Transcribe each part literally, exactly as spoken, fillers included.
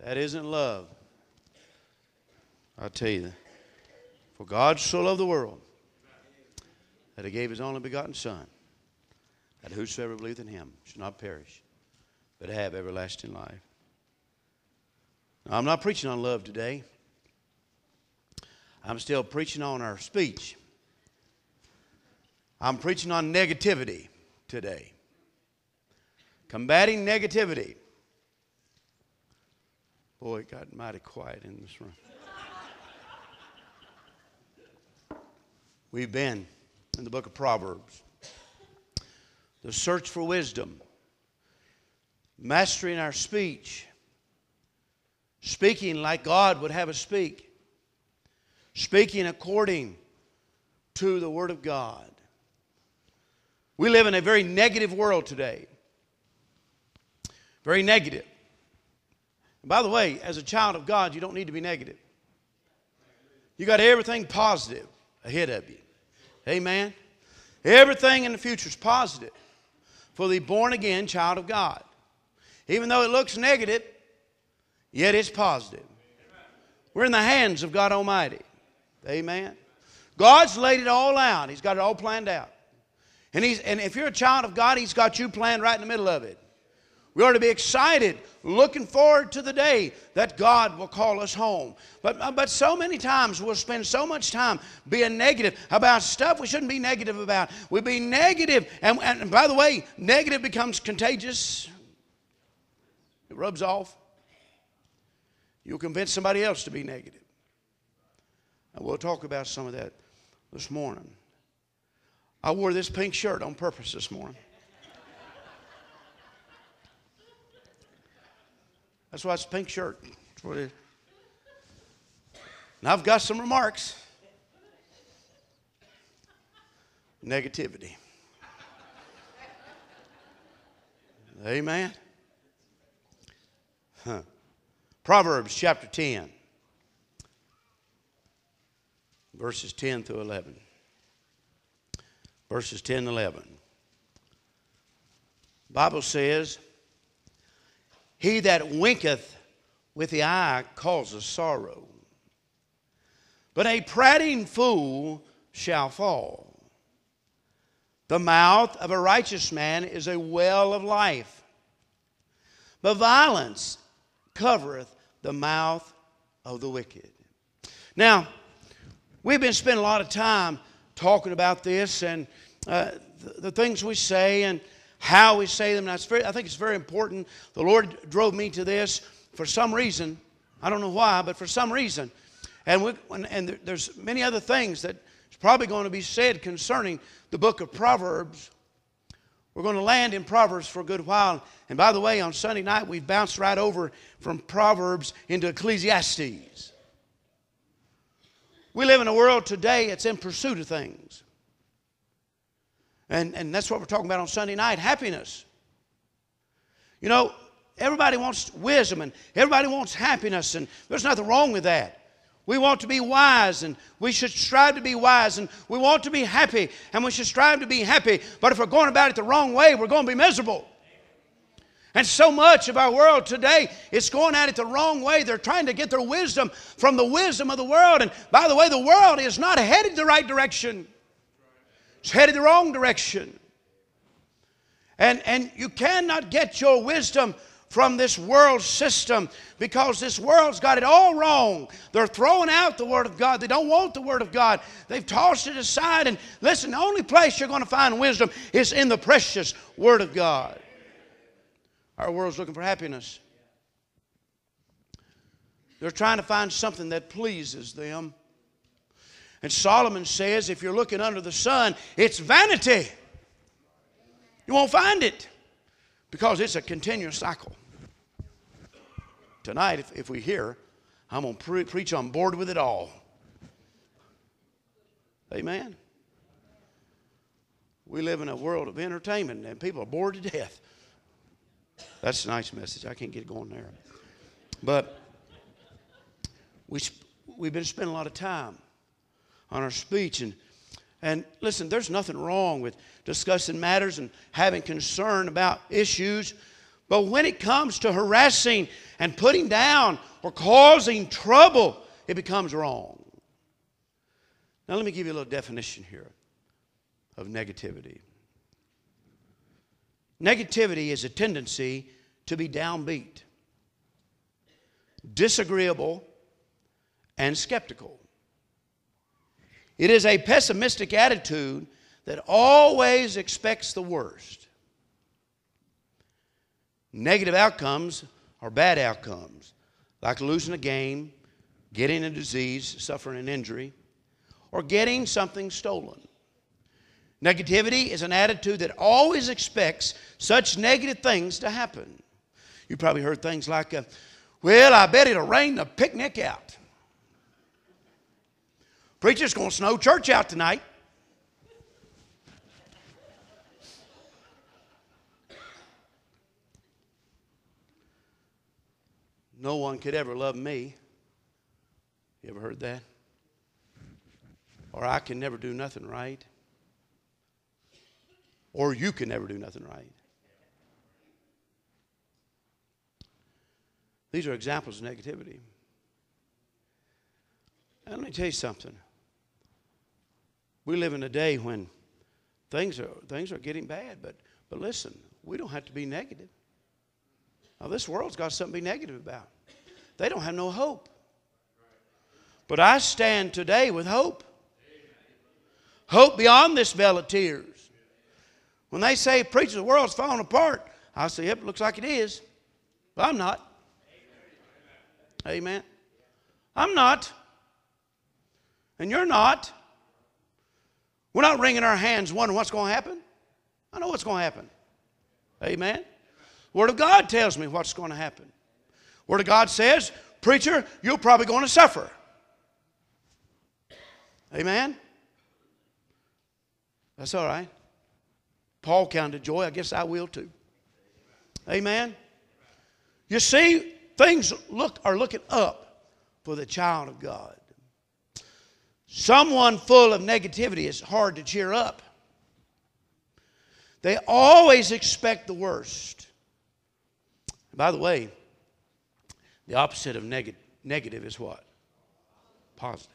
That isn't love. I tell you, for God so loved the world that He gave His only begotten Son, that whosoever believeth in Him should not perish, but have everlasting life. Now, I'm not preaching on love today. I'm still preaching on our speech. I'm preaching on negativity today. Combating negativity. Boy, it got mighty quiet in this room. We've been in the book of Proverbs. The search for wisdom. Mastering our speech. Speaking like God would have us speak. Speaking according to the Word of God. We live in a very negative world today. Very negative. And by the way, as a child of God, you don't need to be negative. You got everything positive ahead of you. Amen? Everything in the future is positive for the born-again child of God. Even though it looks negative, yet it's positive. We're in the hands of God Almighty. Amen? God's laid it all out. He's got it all planned out. And, he's, and if you're a child of God, He's got you planned right in the middle of it. We ought to be excited, looking forward to the day that God will call us home. But, but so many times we'll spend so much time being negative about stuff we shouldn't be negative about. We be negative, and, and by the way, negative becomes contagious. It rubs off. You'll convince somebody else to be negative. And we'll talk about some of that this morning. I wore this pink shirt on purpose this morning. That's why it's a pink shirt. That's what it is. And I've got some remarks. Negativity. Amen. Huh. Proverbs chapter ten. Verses ten through eleven. Verses ten and eleven. The Bible says, he that winketh with the eye causeth sorrow, but a prating fool shall fall. The mouth of a righteous man is a well of life, but violence covereth the mouth of the wicked. Now, we've been spending a lot of time talking about this and uh, the, the things we say and how we say them. Now, it's very, I think it's very important. The Lord drove me to this for some reason. I don't know why, but for some reason. And, we, and there's many other things that is probably going to be said concerning the book of Proverbs. We're going to land in Proverbs for a good while. And by the way, on Sunday night, we've bounced right over from Proverbs into Ecclesiastes. We live in a world today that's in pursuit of things. And, and that's what we're talking about on Sunday night, happiness. You know, everybody wants wisdom and everybody wants happiness, and there's nothing wrong with that. We want to be wise, and we should strive to be wise, and we want to be happy, and we should strive to be happy. But if we're going about it the wrong way, we're going to be miserable. And so much of our world today is going at it the wrong way. They're trying to get their wisdom from the wisdom of the world. And by the way, the world is not headed the right direction. It's headed the wrong direction. And, and you cannot get your wisdom from this world system because this world's got it all wrong. They're throwing out the Word of God. They don't want the Word of God. They've tossed it aside. And listen, the only place you're going to find wisdom is in the precious Word of God. Our world's looking for happiness. They're trying to find something that pleases them. And Solomon says, if you're looking under the sun, it's vanity. You won't find it because it's a continuous cycle. Tonight, if, if we hear, I'm going to pre- preach on board with it all. Amen. We live in a world of entertainment and people are bored to death. That's a nice message. I can't get it going there. But we, we've been spending a lot of time on our speech. And, and listen, there's nothing wrong with discussing matters and having concern about issues. But when it comes to harassing and putting down or causing trouble, it becomes wrong. Now let me give you a little definition here of negativity. Negativity is a tendency to be downbeat, disagreeable, and skeptical. It is a pessimistic attitude that always expects the worst. Negative outcomes are bad outcomes, like losing a game, getting a disease, suffering an injury, or getting something stolen. Negativity is an attitude that always expects such negative things to happen. You probably heard things like, uh, well, I bet it'll rain the picnic out. Preacher's going to snow church out tonight. No one could ever love me. You ever heard that? Or I can never do nothing right. Or you can never do nothing right. These are examples of negativity. And let me tell you something. We live in a day when things are things are getting bad, but but listen, we don't have to be negative. Now this world's got something to be negative about. They don't have no hope. But I stand today with hope. Hope beyond this vale of tears. When they say, preacher, the world's falling apart, I say, yep, it looks like it is. But I'm not. Amen. I'm not. And you're not. We're not wringing our hands wondering what's going to happen. I know what's going to happen. Amen. Word of God tells me what's going to happen. Word of God says, preacher, you're probably going to suffer. Amen. That's all right. Paul counted joy. I guess I will too. Amen. You see, things look are looking up for the child of God. Someone full of negativity is hard to cheer up. They always expect the worst. By the way, the opposite of neg- negative is what? Positive.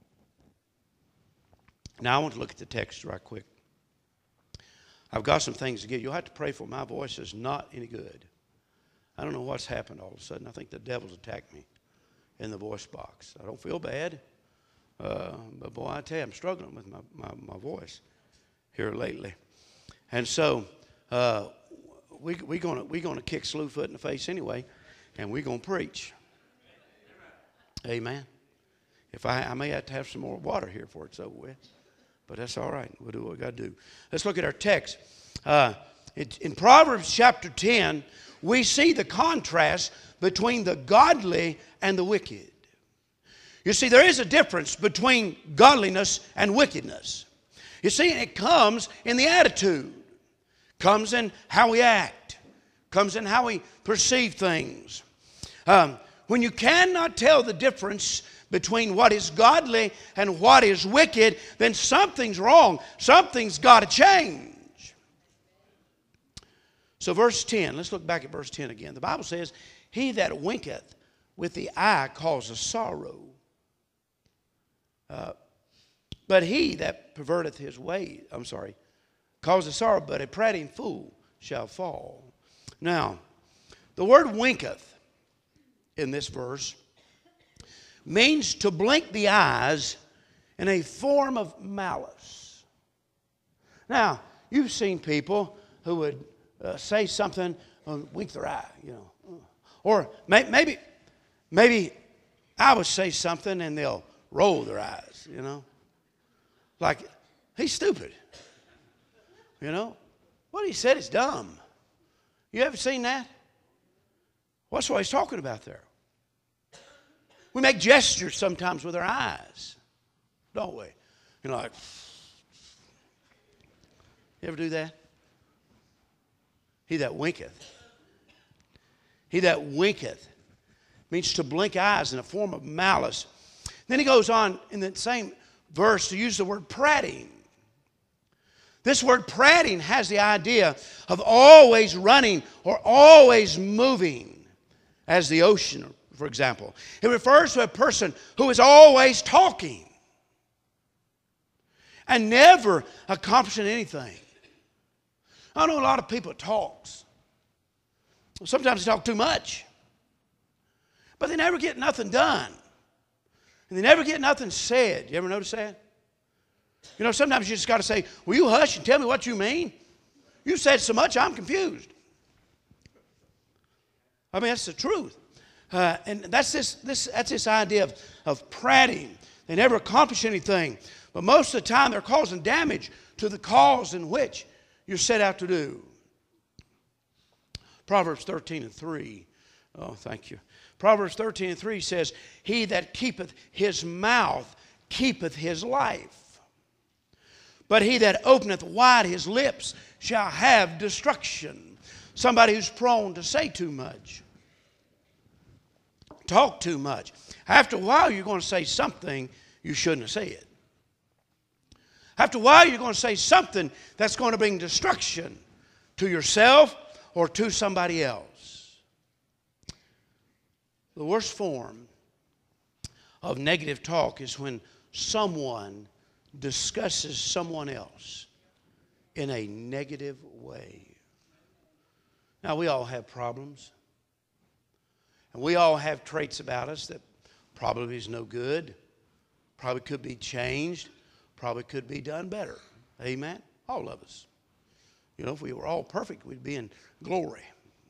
Now I want to look at the text right quick. I've got some things to give. You'll have to pray for. My voice is not any good. I don't know what's happened all of a sudden. I think the devil's attacked me in the voice box. I don't feel bad. Uh, but boy, I tell you, I'm struggling with my, my, my voice here lately. And so uh, we, we're going we gonna kick Slewfoot in the face anyway, and we're going to preach. Amen. If I, I may have to have some more water here before it's over with. But that's all right. We'll do what we got to do. Let's look at our text. Uh, it, in Proverbs chapter ten, we see the contrast between the godly and the wicked. You see, there is a difference between godliness and wickedness. You see, it comes in the attitude, comes in how we act, comes in how we perceive things. Um, when you cannot tell the difference between what is godly and what is wicked, then something's wrong. Something's got to change. So verse ten, let's look back at verse ten again. The Bible says, he that winketh with the eye causeth sorrow. Uh, but he that perverteth his way, I'm sorry, causeth sorrow, but a prating fool shall fall. Now, the word winketh in this verse means to blink the eyes in a form of malice. Now, you've seen people who would uh, say something and wink their eye, you know. Or may, maybe, maybe I would say something and they'll roll their eyes, you know. Like, he's stupid. You know. What he said is dumb. You ever seen that? What's what he's talking about there? We make gestures sometimes with our eyes, don't we? You know, like, you ever do that? He that winketh. He that winketh means to blink eyes in a form of malice. Then he goes on in the same verse to use the word prating. This word prating has the idea of always running or always moving, as the ocean, for example. It refers to a person who is always talking and never accomplishing anything. I know a lot of people that talks. Sometimes they talk too much. But they never get nothing done. And they never get nothing said. You ever notice that? You know, sometimes you just got to say, will you hush and tell me what you mean? You said so much, I'm confused. I mean, that's the truth. Uh, and that's this, this, that's this idea of, of prating. They never accomplish anything. But most of the time, they're causing damage to the cause in which you're set out to do. Proverbs thirteen and three. Oh, thank you. Proverbs thirteen and three says, he that keepeth his mouth keepeth his life. But he that openeth wide his lips shall have destruction. Somebody who's prone to say too much. Talk too much. After a while, you're going to say something you shouldn't have said. After a while, you're going to say something that's going to bring destruction to yourself or to somebody else. The worst form of negative talk is when someone discusses someone else in a negative way. Now, we all have problems. And we all have traits about us that probably is no good, probably could be changed, probably could be done better. Amen? All of us. You know, if we were all perfect, we'd be in glory.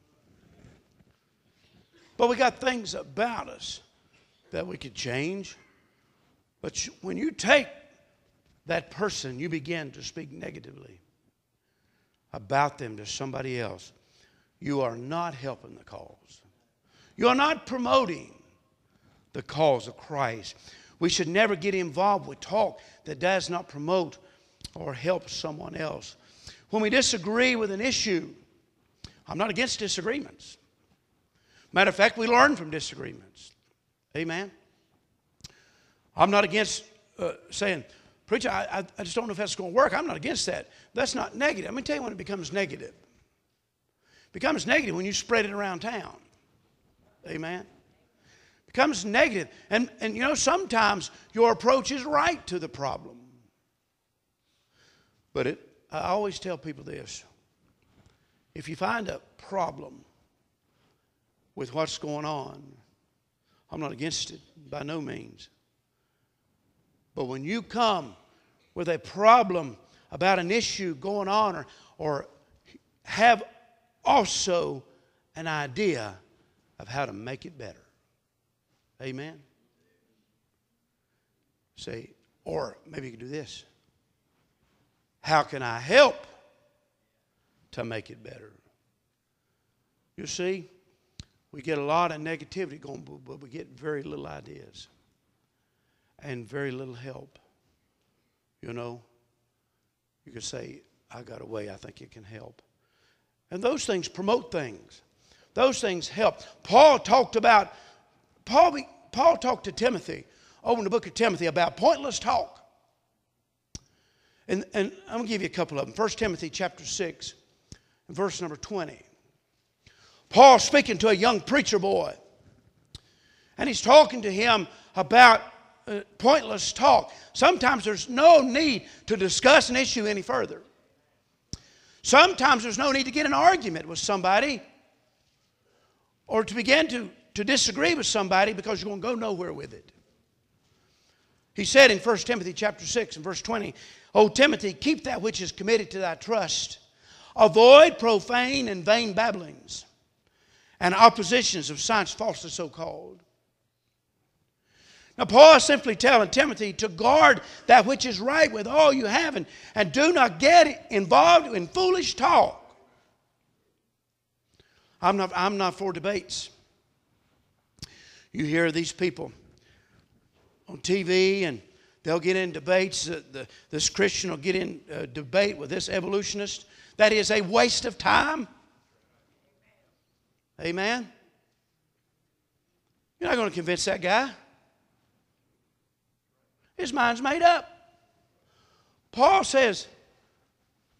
But we got things about us that we could change. But when you take that person, you begin to speak negatively about them to somebody else, you are not helping the cause. You are not promoting the cause of Christ. We should never get involved with talk that does not promote or help someone else. When we disagree with an issue, I'm not against disagreements. Matter of fact, we learn from disagreements. Amen. I'm not against uh, saying, preacher, I, I just don't know if that's going to work. I'm not against that. That's not negative. Let me tell you when it becomes negative. It becomes negative when you spread it around town. Amen. It becomes negative. And, and you know, sometimes your approach is right to the problem. But it, I always tell people this. If you find a problem with what's going on, I'm not against it by no means. But when you come with a problem about an issue going on or, or have also an idea of how to make it better. Amen? Say, or maybe you could do this. How can I help to make it better? You see, we get a lot of negativity going, but we get very little ideas and very little help. You know, you could say, I got a way I think it can help. And those things promote things. Those things help. Paul talked about, Paul, Paul talked to Timothy over in the book of Timothy about pointless talk. And, and I'm going to give you a couple of them. First Timothy chapter six, verse number twenty. Paul speaking to a young preacher boy. And he's talking to him about uh, pointless talk. Sometimes there's no need to discuss an issue any further. Sometimes there's no need to get an argument with somebody or to begin to, to disagree with somebody because you're going to go nowhere with it. He said in First Timothy chapter six and verse twenty, O Timothy, keep that which is committed to thy trust. Avoid profane and vain babblings and oppositions of science falsely so called. Now Paul is simply telling Timothy to guard that which is right with all you have and, and do not get involved in foolish talk. I'm not, I'm not for debates. You hear these people on T V and they'll get in debates. Uh, the, this Christian will get in a debate with this evolutionist. That is a waste of time. Amen? You're not going to convince that guy. His mind's made up. Paul says,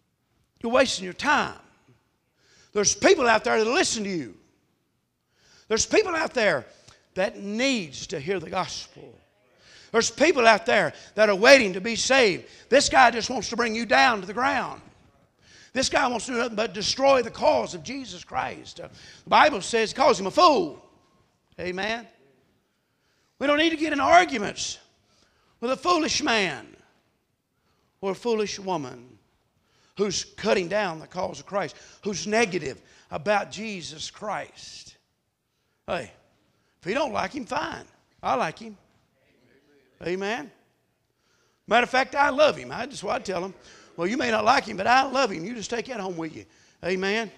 You're wasting your time. There's people out there that listen to you. There's people out there that needs to hear the gospel. There's people out there that are waiting to be saved. This guy just wants to bring you down to the ground. This guy wants to do nothing but destroy the cause of Jesus Christ. Uh, the Bible says, calls him a fool. Amen. We don't need to get in arguments with a foolish man or a foolish woman who's cutting down the cause of Christ, who's negative about Jesus Christ. Hey, if you don't like him, fine. I like him. Amen. Matter of fact, I love him. I just what I tell him. Well, you may not like him, but I love him. You just take that home with you. Amen.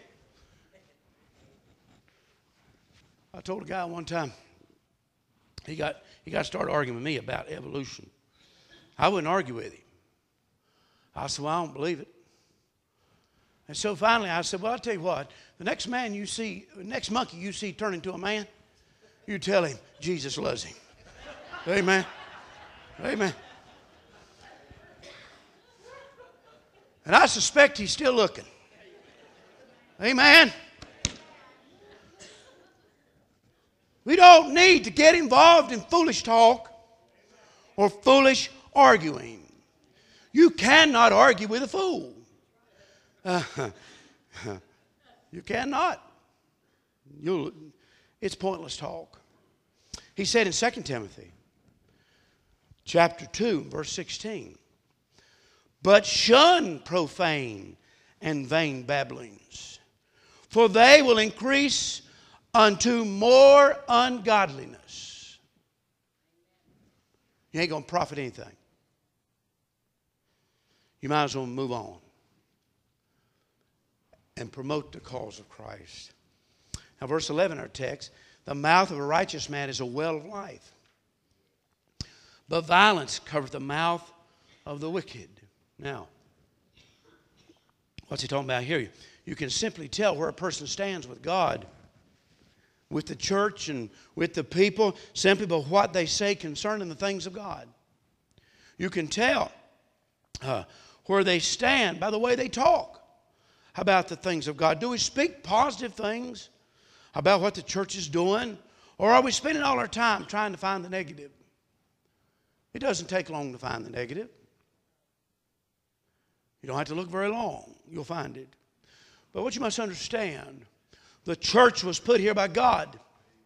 I told a guy one time, he got he got started arguing with me about evolution. I wouldn't argue with him. I said, well, I don't believe it. And so finally I said, well, I'll tell you what. The next man you see, the next monkey you see turn into a man, you tell him Jesus loves him. Amen. Amen. And I suspect he's still looking. Amen. We don't need to get involved in foolish talk or foolish arguing. You cannot argue with a fool. Uh, you cannot. You'll, it's pointless talk. He said in Second Timothy chapter two, verse sixteen, but shun profane and vain babblings, for they will increase unto more ungodliness. You ain't going to profit anything. You might as well move on and promote the cause of Christ. Now, verse eleven, our text, the mouth of a righteous man is a well of life, but violence covereth the mouth of the wicked. Now, what's he talking about here? You can simply tell where a person stands with God, with the church, and with the people, simply by what they say concerning the things of God. You can tell uh, where they stand by the way they talk about the things of God. Do we speak positive things about what the church is doing? Or are we spending all our time trying to find the negative? It doesn't take long to find the negative. You don't have to look very long. You'll find it. But what you must understand, the church was put here by God.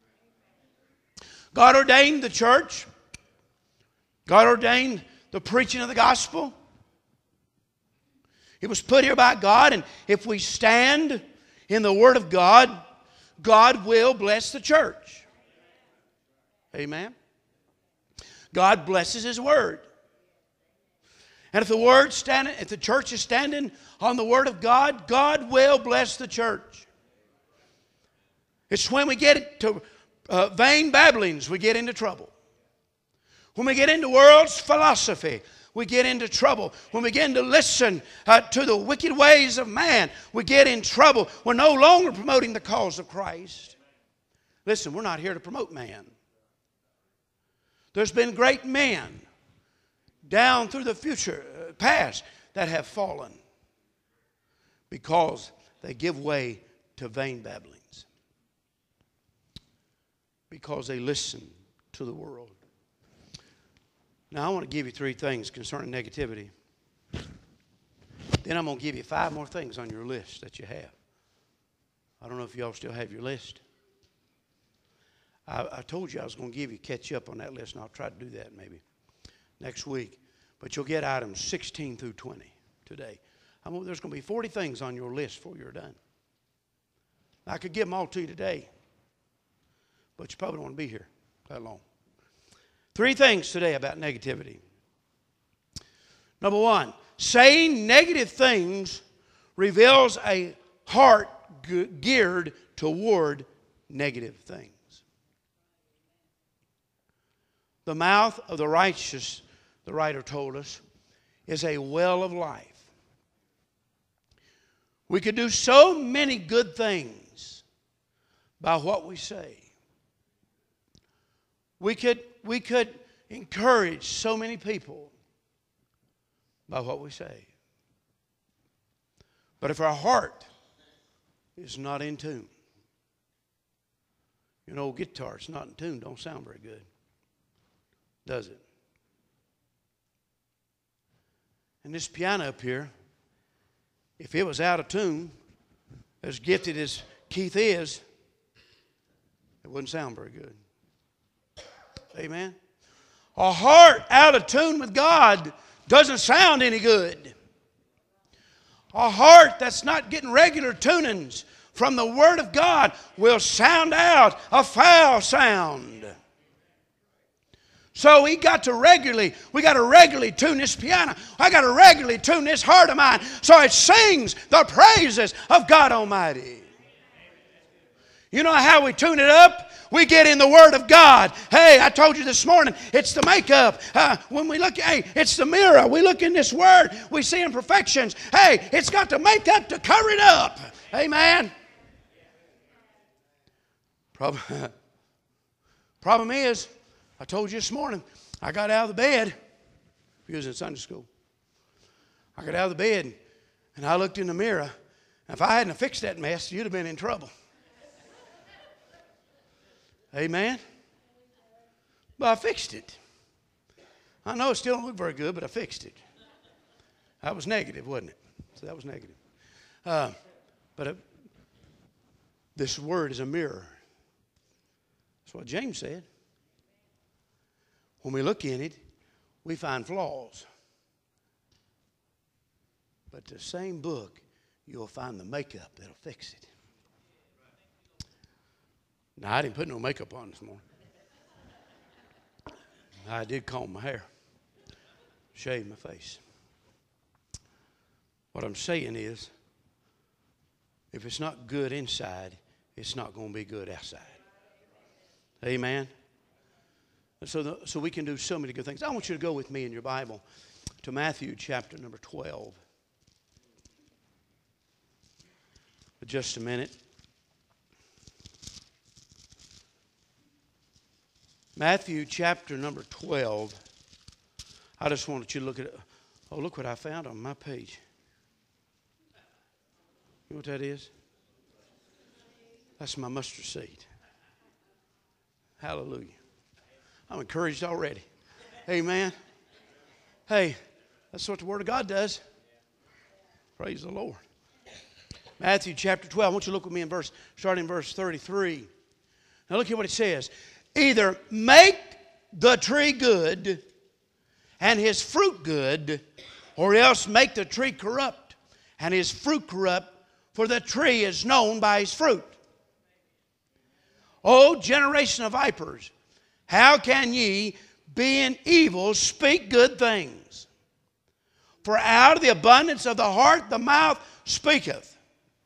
God ordained the church. God ordained the preaching of the gospel. It was put here by God, and if we stand in the Word of God, God will bless the church. Amen. God blesses His Word. And if the Word standing, if the church is standing on the Word of God, God will bless the church. It's when we get to uh, vain babblings, we get into trouble. When we get into world's philosophy, we get into trouble. When we begin to listen uh, to the wicked ways of man, we get in trouble. We're no longer promoting the cause of Christ. Listen, we're not here to promote man. There's been great men down through the future, uh, past, that have fallen because they give way to vain babblings, because they listen to the world. Now, I want to give you three things concerning negativity. Then I'm going to give you five more things on your list that you have. I don't know if y'all still have your list. I, I told you I was going to give you catch up on that list, and I'll try to do that maybe next week. But you'll get items sixteen through twenty today. I'm, there's going to be forty things on your list before you're done. I could give them all to you today, but you probably don't want to be here that long. Three things today about negativity. Number one, saying negative things reveals a heart ge- geared toward negative things. The mouth of the righteous, the writer told us, is a well of life. We could do so many good things by what we say. We could, we could encourage so many people by what we say. But if our heart is not in tune, you know, guitar, it's not in tune, don't sound very good, does it? And this piano up here, if it was out of tune, as gifted as Keith is, it wouldn't sound very good. Amen? A heart out of tune with God doesn't sound any good. A heart that's not getting regular tunings from the Word of God will sound out a foul sound. So we got to regularly, we got to regularly tune this piano. I got to regularly tune this heart of mine so it sings the praises of God Almighty. You know how we tune it up? We get in the Word of God. Hey, I told you this morning, it's the makeup. Uh, when we look, hey, it's the mirror. We look in this Word, we see imperfections. Hey, it's got the makeup to cover it up. Amen. Problem, problem is, I told you this morning, I got out of the bed. He was in Sunday school. I got out of the bed, and I looked in the mirror. If I hadn't fixed that mess, you'd have been in trouble. Amen? But I fixed it. I know it still don't look very good, but I fixed it. That was negative, wasn't it? So that was negative. Uh, but uh, this word is a mirror. That's what James said. When we look in it, we find flaws. But the same book, you'll find the makeup that'll fix it. Now, I didn't put no makeup on this morning. I did comb my hair, shave my face. What I'm saying is, if it's not good inside, it's not going to be good outside. Amen? So, the, so we can do so many good things. I want you to go with me in your Bible to Matthew chapter number twelve. For just a minute. Matthew chapter number twelve. I just wanted you to look at it. Oh, look what I found on my page. You know what that is? That's my mustard seed. Hallelujah. I'm encouraged already. Amen. Hey, that's what the Word of God does. Praise the Lord. Matthew chapter twelve. I want you to look with me in verse, starting in verse thirty-three. Now look at what it says. Either make the tree good and his fruit good, or else make the tree corrupt and his fruit corrupt, for the tree is known by his fruit. O generation of vipers, how can ye, being evil, speak good things? For out of the abundance of the heart the mouth speaketh.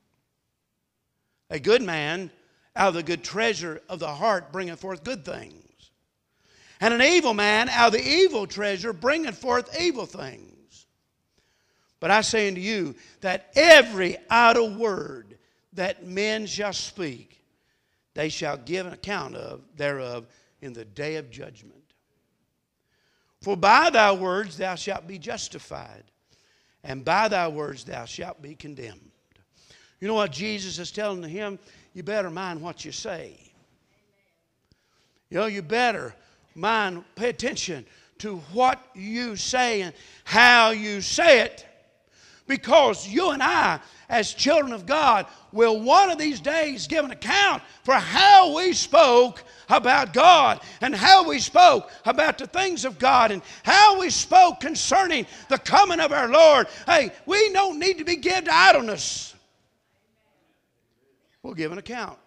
A good man out of the good treasure of the heart bringeth forth good things. And an evil man out of the evil treasure bringeth forth evil things. But I say unto you that every idle word that men shall speak, they shall give an account of thereof in the day of judgment. For by thy words thou shalt be justified, and by thy words thou shalt be condemned. You know what Jesus is telling him? You better mind what you say. You know, you better mind, pay attention to what you say and how you say it. Because you and I, as children of God, will one of these days give an account for how we spoke about God and how we spoke about the things of God and how we spoke concerning the coming of our Lord. Hey, we don't need to be given to idleness. We'll give an account.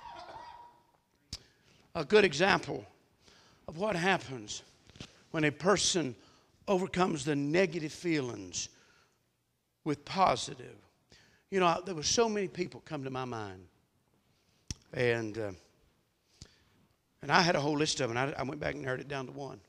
A good example of what happens when a person overcomes the negative feelings with positive. You know, there were so many people come to my mind. And uh, and I had a whole list of them. And I, I went back and narrowed it down to one.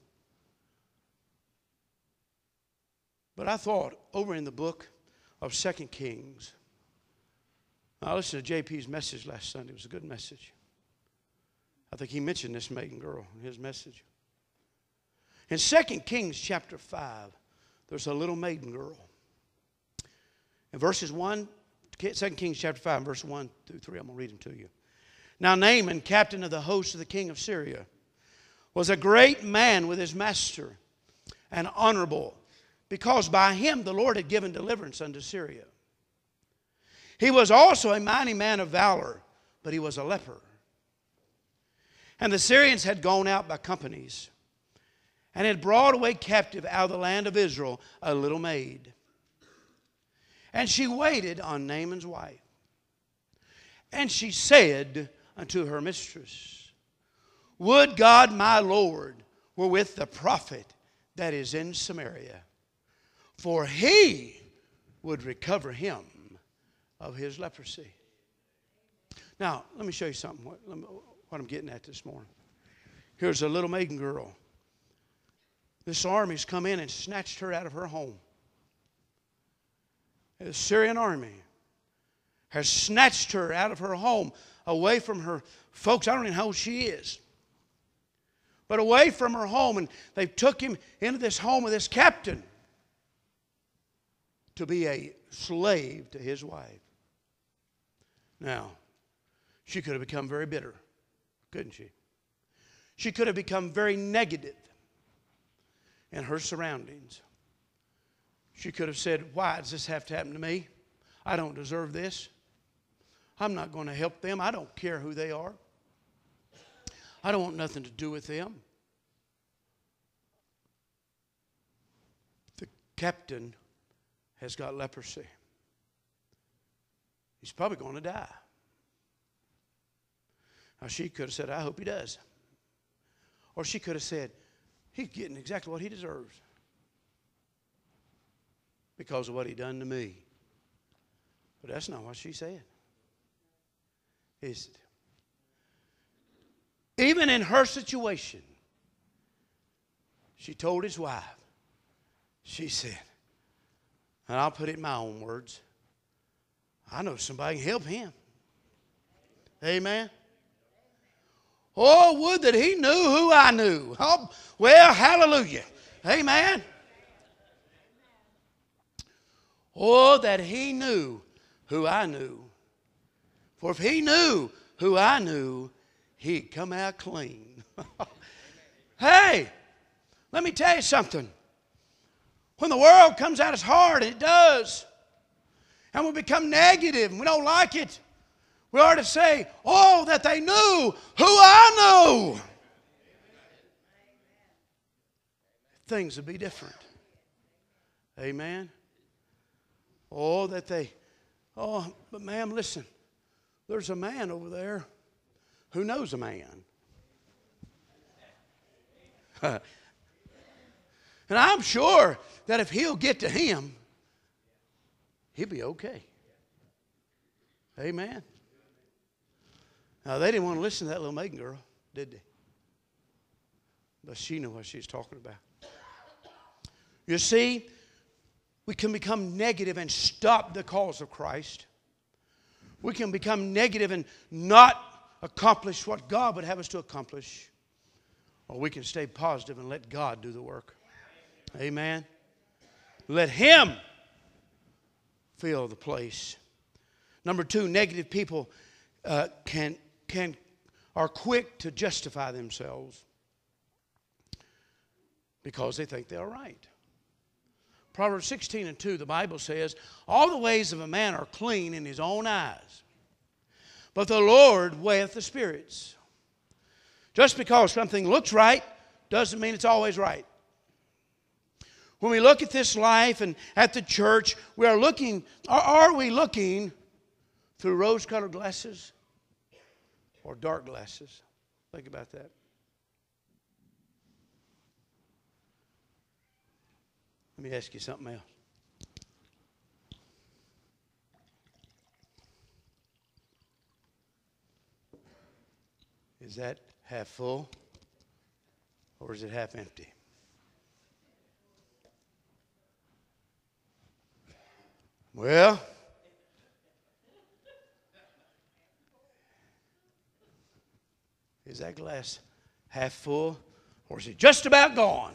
But I thought over in the book of Second Kings. I listened to J P's message last Sunday. It was a good message. I think he mentioned this maiden girl in his message. In Second Kings chapter five, there's a little maiden girl. In verses one Second Kings chapter five, verse one through three. I'm going to read them to you. Now Naaman, captain of the host of the king of Syria, was a great man with his master and honorable, because by him the Lord had given deliverance unto Syria. He was also a mighty man of valor, but he was a leper. And the Syrians had gone out by companies, and had brought away captive out of the land of Israel a little maid. And she waited on Naaman's wife. And she said unto her mistress, Would God my Lord were with the prophet that is in Samaria, for he would recover him of his leprosy. Now, let me show you something, what, what I'm getting at this morning. Here's a little maiden girl. This army's come in and snatched her out of her home. The Syrian army has snatched her out of her home, away from her folks. I don't even know who she is. But away from her home, and they took him into this home of this captain to be a slave to his wife. Now, she could have become very bitter, couldn't she? She could have become very negative in her surroundings. She could have said, why does this have to happen to me? I don't deserve this. I'm not going to help them. I don't care who they are. I don't want nothing to do with them. The captain has got leprosy. He's probably going to die. Now, she could have said, I hope he does. Or she could have said, he's getting exactly what he deserves because of what he done to me. But that's not what she said. Is it? Even in her situation, she told his wife, she said, and I'll put it in my own words, I know somebody can help him. Amen. Oh, would that he knew who I knew. Oh, well, hallelujah. Amen. Oh, that he knew who I knew. For if he knew who I knew, he'd come out clean. Hey, let me tell you something. When the world comes at us hard, and it does, and we become negative and we don't like it, we ought to say, oh, that they knew who I knew. Things would be different. Amen. Oh, that they, oh, but ma'am, listen. There's a man over there who knows a man. And I'm sure that if he'll get to him, he'll be okay. Amen. Now, they didn't want to listen to that little maiden girl, did they? But she knew what she was talking about. You see, we can become negative and stop the cause of Christ. We can become negative and not accomplish what God would have us to accomplish. Or we can stay positive and let God do the work. Amen. Let Him fill the place. Number two, negative people uh, can, can, are quick to justify themselves because they think they're right. Proverbs sixteen and two, the Bible says, all the ways of a man are clean in his own eyes, but the Lord weigheth the spirits. Just because something looks right doesn't mean it's always right. When we look at this life and at the church, we are looking, are, are we looking through rose-colored glasses or dark glasses? Think about that. Let me ask you something else. Is that half full or is it half empty? Well, is that glass half full or is it just about gone?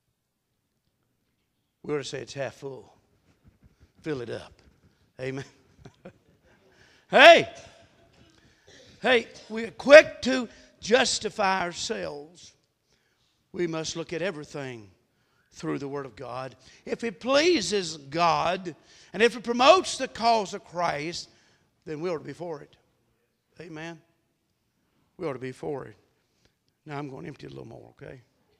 We ought to say it's half full. Fill it up. Amen. Hey, hey, we're quick to justify ourselves. We must look at everything through the Word of God. If it pleases God, and if it promotes the cause of Christ, then we ought to be for it. Amen? We ought to be for it. Now I'm going to empty it a little more, okay?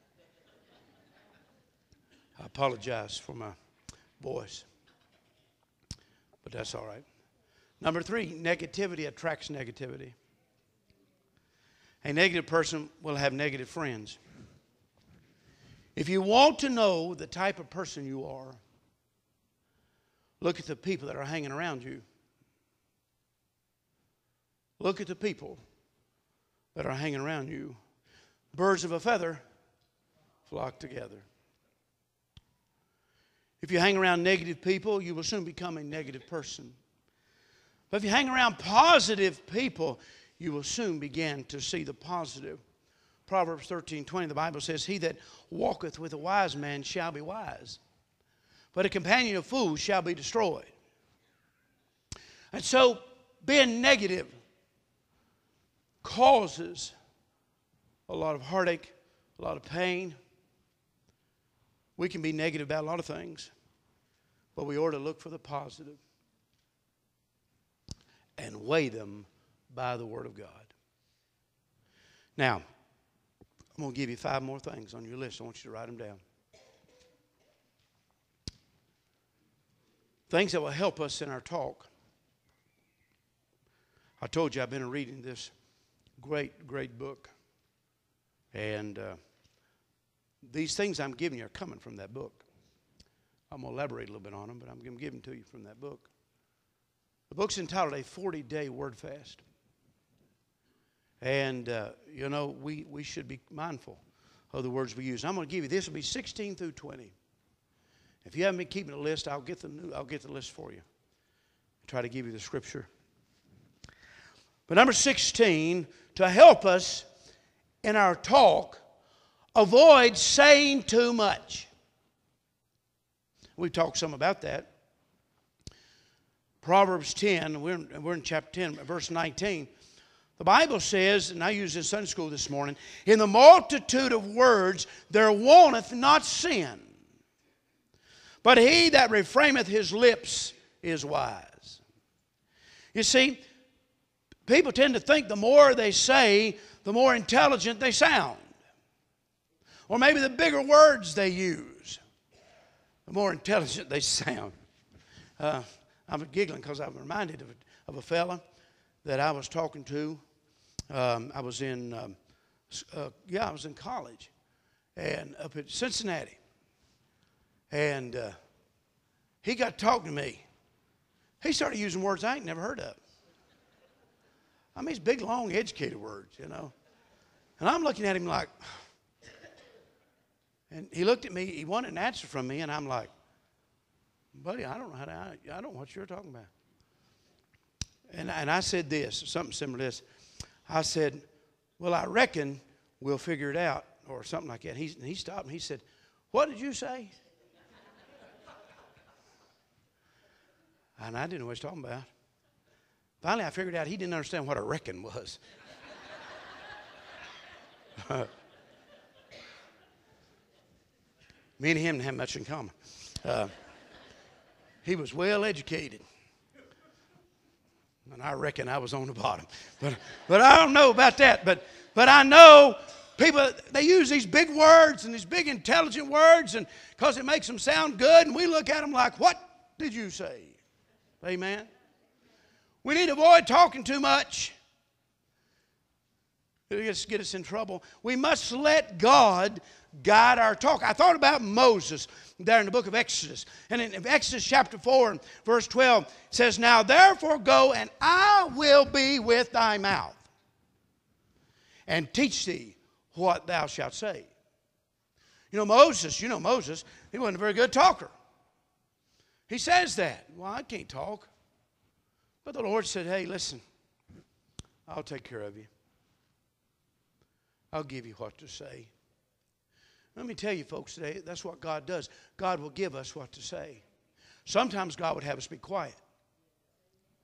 I apologize for my voice, but that's all right. Number three, negativity attracts negativity. A negative person will have negative friends. If you want to know the type of person you are, look at the people that are hanging around you. Look at the people that are hanging around you. Birds of a feather flock together. If you hang around negative people, you will soon become a negative person. But if you hang around positive people, you will soon begin to see the positive. Proverbs thirteen twenty, the Bible says, "He that walketh with a wise man shall be wise, but a companion of fools shall be destroyed." And so, being negative causes a lot of heartache, a lot of pain. We can be negative about a lot of things, but we ought to look for the positive and weigh them by the Word of God. Now, I'm going to give you five more things on your list. I want you to write them down. Things that will help us in our talk. I told you I've been reading this great, great book. And uh, these things I'm giving you are coming from that book. I'm going to elaborate a little bit on them, but I'm going to give them to you from that book. The book's entitled A forty-Day Word Fast. And, uh, you know, we, we should be mindful of the words we use. And I'm going to give you, this will be sixteen through twenty. If you haven't been keeping a list, I'll get the new, I'll get the list for you. Try to give you the scripture. But number sixteen, to help us in our talk, avoid saying too much. We've talked some about that. Proverbs ten, we're in, we're in chapter ten, verse nineteen. The Bible says, and I used it in Sunday school this morning, "In the multitude of words there wanteth not sin, but he that refraineth his lips is wise." You see, people tend to think the more they say, the more intelligent they sound. Or maybe the bigger words they use, the more intelligent they sound. Uh, I'm giggling because I'm reminded of a, of a fella that I was talking to. Um, I was in, um, uh, yeah, I was in college, and up at Cincinnati. And uh, he got talking to me. He started using words I ain't never heard of. I mean, it's big, long, educated words, you know. And I'm looking at him like, and he looked at me, he wanted an answer from me, and I'm like, buddy, I don't know how to, I, I don't know what you're talking about. And, and I said this, something similar to this. I said, well, I reckon we'll figure it out, or something like that. He, he stopped and he said, what did you say? And I didn't know what he was talking about. Finally, I figured out he didn't understand what a reckon was. Me and him didn't have much in common. Uh, he was well educated. And I reckon I was on the bottom. But but I don't know about that. But but I know people, they use these big words and these big intelligent words and because it makes them sound good. And we look at them like, what did you say? Amen. We need to avoid talking too much. It'll just get us in trouble. We must let God guide our talk. I thought about Moses there in the book of Exodus. And in Exodus chapter four and verse twelve, it says, now therefore go, and I will be with thy mouth, and teach thee what thou shalt say. You know, Moses, you know Moses, he wasn't a very good talker. He says that. Well, I can't talk. But the Lord said, hey, listen, I'll take care of you. I'll give you what to say. Let me tell you, folks, today, that's what God does. God will give us what to say. Sometimes God would have us be quiet.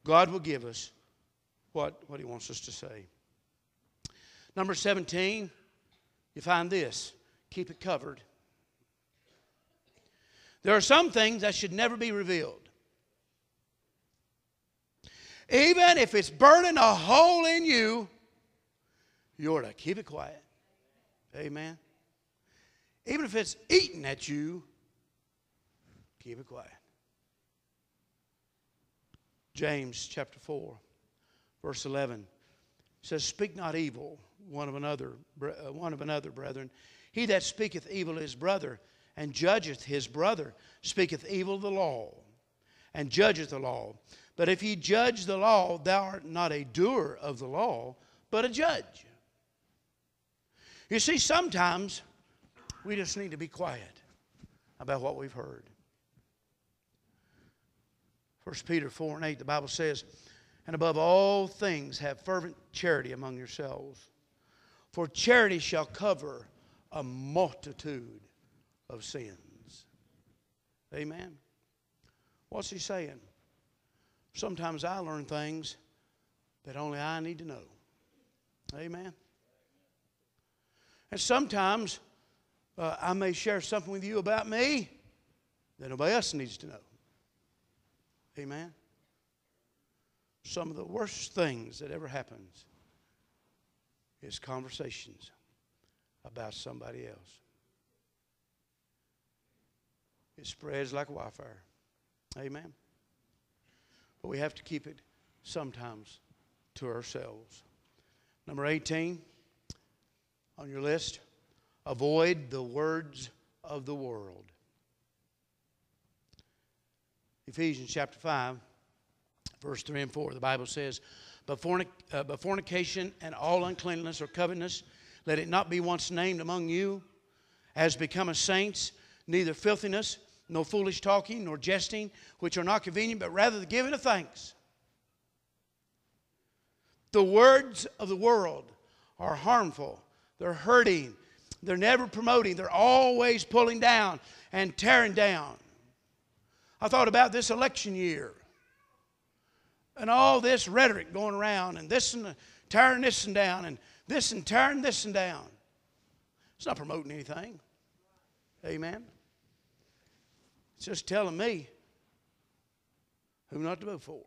God will give us what, what He wants us to say. Number seventeen, you find this. Keep it covered. There are some things that should never be revealed. Even if it's burning a hole in you, you ought to keep it quiet. Amen. Even if it's eating at you, keep it quiet. James chapter four, verse eleven says, "Speak not evil one of another, one of another, brethren. He that speaketh evil of his brother, and judgeth his brother, speaketh evil of the law, and judgeth the law. But if ye judge the law, thou art not a doer of the law, but a judge." You see, sometimes we just need to be quiet about what we've heard. First Peter four and eight, the Bible says, "And above all things have fervent charity among yourselves, for charity shall cover a multitude of sins." Amen. What's he saying? Sometimes I learn things that only I need to know. Amen. And sometimes uh, I may share something with you about me that nobody else needs to know. Amen. Some of the worst things that ever happens is conversations about somebody else. It spreads like wildfire. Amen. But we have to keep it sometimes to ourselves. Number eighteen on your list, avoid the words of the world. Ephesians chapter five, verse three and four, the Bible says, But, fornic- uh, but fornication and all uncleanness or covetousness, let it not be once named among you, as becometh saints, neither filthiness, no foolish talking, nor jesting, which are not convenient, but rather the giving of thanks. The words of the world are harmful. They're hurting. They're never promoting. They're always pulling down and tearing down. I thought about this election year and all this rhetoric going around and this and tearing this and down and this and tearing this and down. It's not promoting anything. Amen. It's just telling me who not to vote for.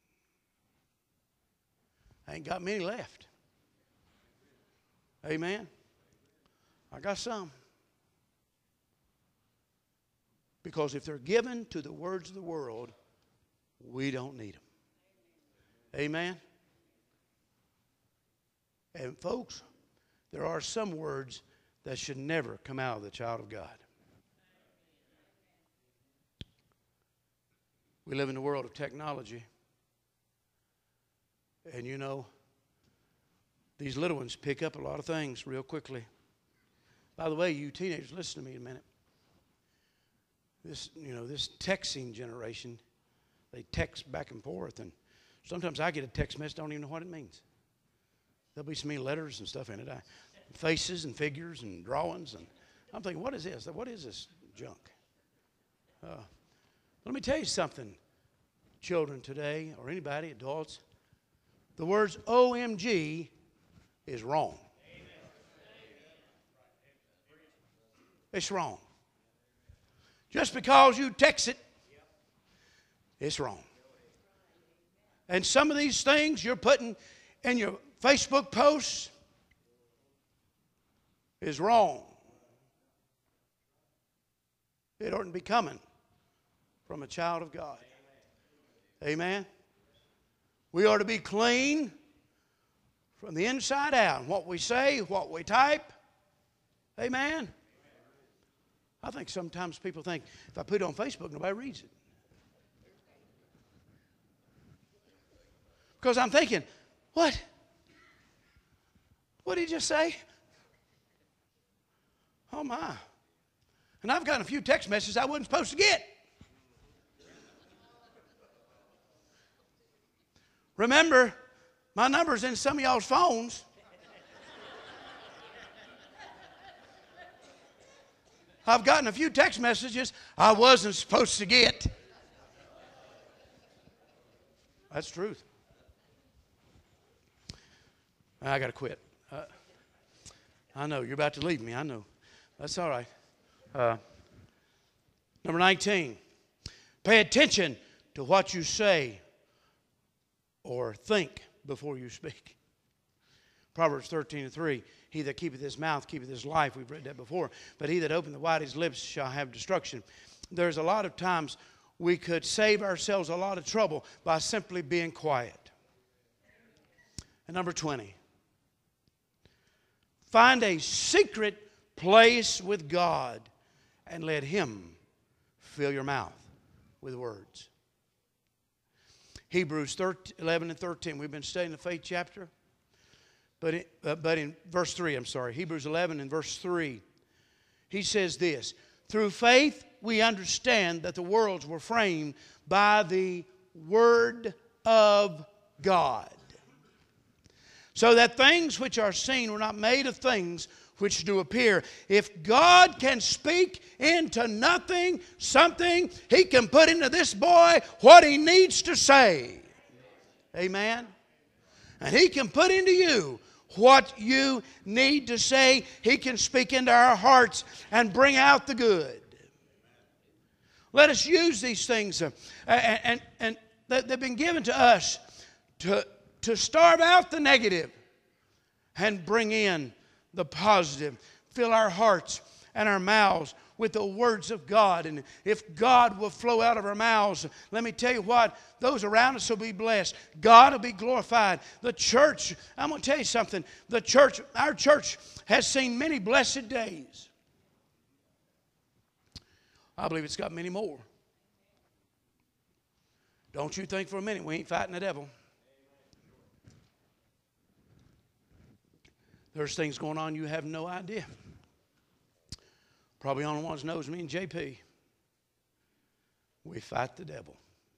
I ain't got many left. Amen. I got some. Because if they're given to the words of the world, we don't need them. Amen. And folks, there are some words that should never come out of the child of God. We live in the world of technology. And you know, these little ones pick up a lot of things real quickly. By the way, you teenagers, listen to me a minute. This, you know, this texting generation, they text back and forth, and sometimes I get a text message, don't even know what it means. There'll be so many letters and stuff in it. I, faces and figures and drawings, and I'm thinking, what is this? What is this junk? Uh, let me tell you something, children today, or anybody, adults. The words O M G is wrong. It's wrong. Just because you text it, it's wrong. And some of these things you're putting in your Facebook posts is wrong. It oughtn't be coming from a child of God. Amen. We ought to be clean from the inside out. What we say, what we type. Amen. I think sometimes people think, if I put it on Facebook, nobody reads it. Because I'm thinking, what? What did he just say? Oh, my. And I've gotten a few text messages I wasn't supposed to get. Remember, my number's in some of y'all's phones. I've gotten a few text messages I wasn't supposed to get. That's the truth. I got to quit. Uh, I know. You're about to leave me. I know. That's all right. Uh, number nineteen. Pay attention to what you say or think before you speak. Proverbs thirteen and three. He that keepeth his mouth keepeth his life. We've read that before. But he that openeth wide his lips shall have destruction. There's a lot of times we could save ourselves a lot of trouble by simply being quiet. And number twenty. Find a secret place with God and let Him fill your mouth with words. Hebrews eleven and thirteen. We've been studying the faith chapter. But in, uh, but in verse three, I'm sorry, Hebrews eleven and verse three, he says this. Through faith we understand that the worlds were framed by the Word of God, so that things which are seen were not made of things which do appear. If God can speak into nothing, something, He can put into this boy what he needs to say. Amen? And He can put into you what you need to say. He can speak into our hearts and bring out the good. Let us use these things. Uh, and and, and they've been given to us to to starve out the negative and bring in the positive. Fill our hearts and our mouths with the words of God. And if God will flow out of our mouths, let me tell you what, those around us will be blessed. God will be glorified. The church, I'm going to tell you something. The church, our church has seen many blessed days. I believe it's got many more. Don't you think for a minute we ain't fighting the devil. There's things going on you have no idea. Probably the only ones knows me and J P. We fight the devil.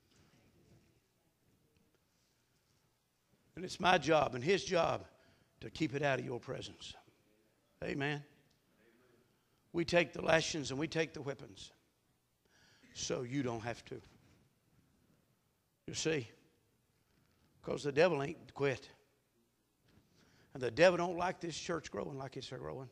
And it's my job and his job to keep it out of your presence. Amen. We take the lashings and we take the whippings so you don't have to. You see, because the devil ain't quit. And the devil don't like this church growing like it's growing.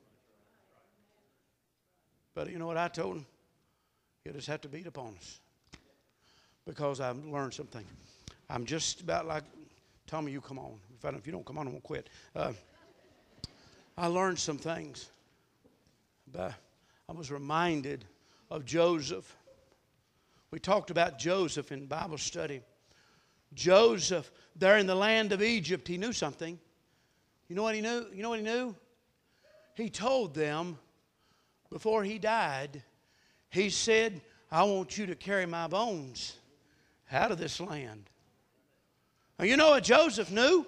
But you know what I told him? He'll just have to beat upon us. Because I've learned something. I'm just about like, Tommy, you come on. If, I don't, if you don't come on, I won't quit. Uh, I learned some things. But I was reminded of Joseph. We talked about Joseph in Bible study. Joseph, there in the land of Egypt, he knew something. You know what he knew? You know what he knew? He told them before he died, he said, I want you to carry my bones out of this land. Now, you know what Joseph knew?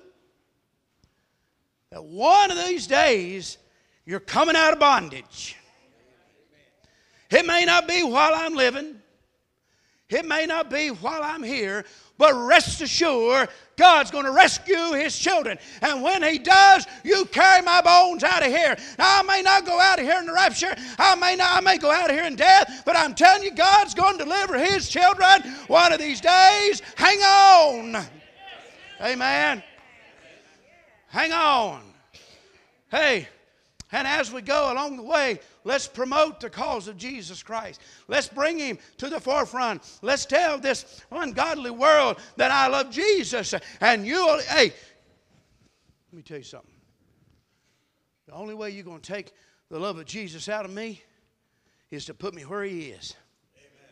That one of these days, you're coming out of bondage. It may not be while I'm living. It may not be while I'm here. But rest assured, God's going to rescue His children. And when He does, you carry my bones out of here. Now, I may not go out of here in the rapture. I may not. I may go out of here in death. But I'm telling you, God's going to deliver His children one of these days. Hang on. Amen. Hang on. Hey, and as we go along the way, let's promote the cause of Jesus Christ. Let's bring Him to the forefront. Let's tell this ungodly world that I love Jesus. And you'll, hey, let me tell you something. The only way you're going to take the love of Jesus out of me is to put me where He is. Amen.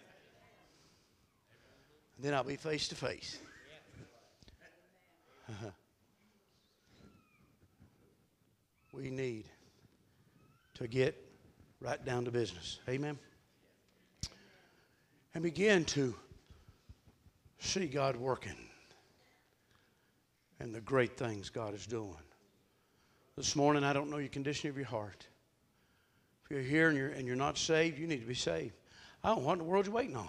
Then I'll be face to face. We need to get right down to business. Amen. And begin to see God working and the great things God is doing. This morning, I don't know your condition of your heart. If you're here and you're, and you're not saved, you need to be saved. I don't know what in the world you're waiting on.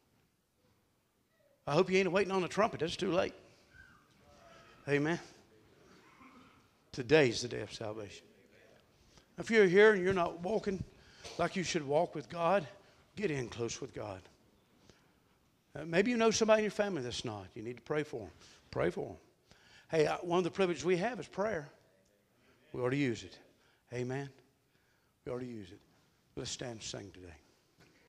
I hope you ain't waiting on the trumpet. That's too late. Amen. Today's the day of salvation. If you're here and you're not walking like you should walk with God, get in close with God. Uh, maybe you know somebody in your family that's not. You need to pray for them. Pray for them. Hey, uh, one of the privileges we have is prayer. We ought to use it. Amen. We ought to use it. Let's stand and sing today.